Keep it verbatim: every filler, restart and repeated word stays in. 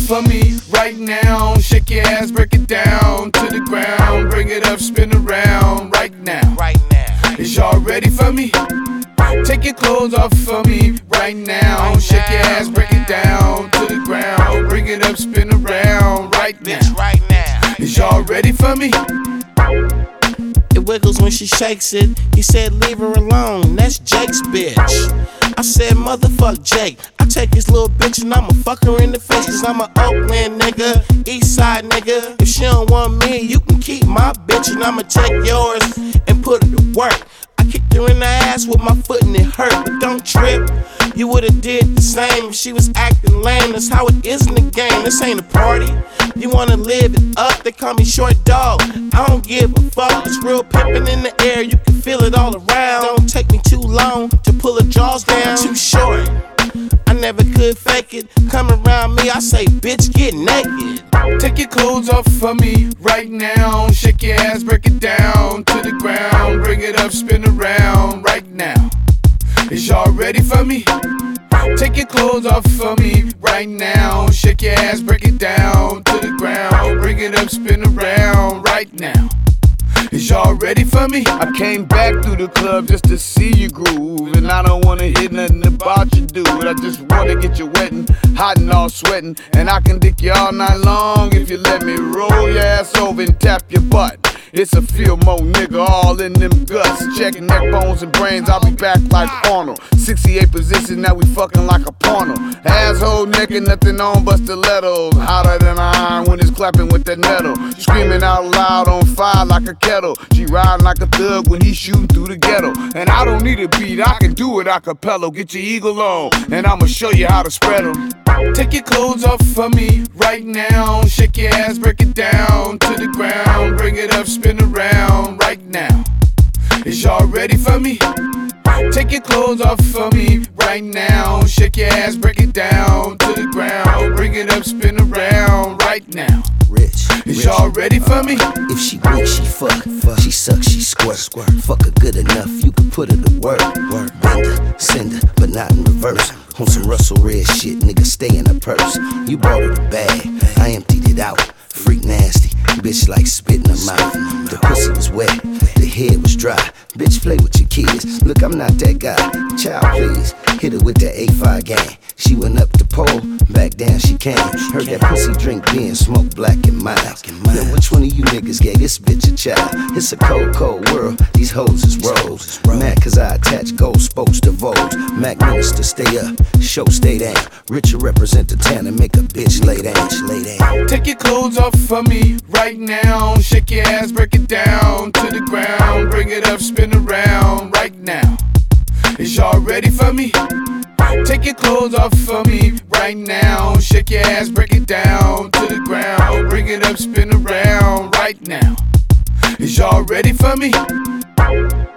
for me right now. Shake your ass, break it down to the ground. Bring it up, spin around right now. Right now. Is y'all ready for me? Take your clothes off for me right now. Shake your ass, break it down to the ground. Bring it up, spin around right now. Bitch, right now. Is y'all ready for me? It wiggles when she shakes it. He said, leave her alone, that's Jake's bitch. I said, motherfuck Jake. I take his little bitch and I'ma fuck her in the face. Cause I'm a Oakland nigga, East Side nigga. If she don't want me, you can keep my bitch and I'ma take yours and put her to work. I kicked her in the ass with my foot and it hurt, but don't trip. You would've did the same if she was acting lame. That's how it is in the game, this ain't a party. You wanna live it up, they call me Short Dog. I don't give a fuck, it's real pimpin' in the air. You can feel it all around. Don't take me too long to pull her jaws down. Too short, I never could fake it. Come around me, I say, bitch, get naked. Take your clothes off for me right now. Shake your ass, break it down to the ground. Bring it up, spin around right now. Is y'all ready for me? Take your clothes off for me right now. Shake your ass, break it down to the ground. Bring it up, spin around right now. Is y'all ready for me? I came back through the club just to see you groove. And I don't wanna hear nothing about you, dude. I just wanna get you wet and hot and all sweating. And I can dick you all night long if you let me roll your ass over and tap your butt. It's a feel mo nigga all in them guts. Checking neck bones and brains, I'll be back like Arnold. sixty-eight position, now we fucking like a porno. Asshole naked, nothing on but stilettos. Hotter than iron when it's clapping with that metal. Screaming out loud on fire like a kettle. She riding like a thug when he shooting through the ghetto. And I don't need a beat, I can do it a cappella. Get your eagle on, and I'ma show you how to spread them. Take your clothes off for me right now. Shake your ass, break it down to the ground. Bring it up, spin around right now. Is y'all ready for me? Take your clothes off for me right now. Shake your ass, break it down to the ground. Bring it up, spin around right now. Rich, is y'all ready for me? If she weak, she fuck. fuck. She suck, she squirt. squirt. Fuck her good enough, you can put her to work. work. Bend her, send her, but not in reverse. On some Russell Red shit, nigga, stay in her purse. You bought her the bag, I emptied it out. Freak nasty, bitch like spit in her mouth. The pussy was wet, the head was dry. Bitch, play with your kids. Look, I'm not that guy. Child, please. Hit her with that A five gang. She went up the pole, back down she came. Heard that pussy drink being smoked black and mild. Now which one of you niggas gave this bitch a child? It's a cold, cold world, these hoes is rolls. Mad cause I attach gold spokes to Vogues. Mac Minister, stay up, show stay down. Richard represent the town and make a bitch lay down, lay down. Take your clothes off for me right now. Shake your ass, break it down to the ground. Bring it up, spin around right now. Is y'all ready for me? Take your clothes off for me right now. Shake your ass, break it down to the ground. Bring it up, spin around right now. Is y'all ready for me?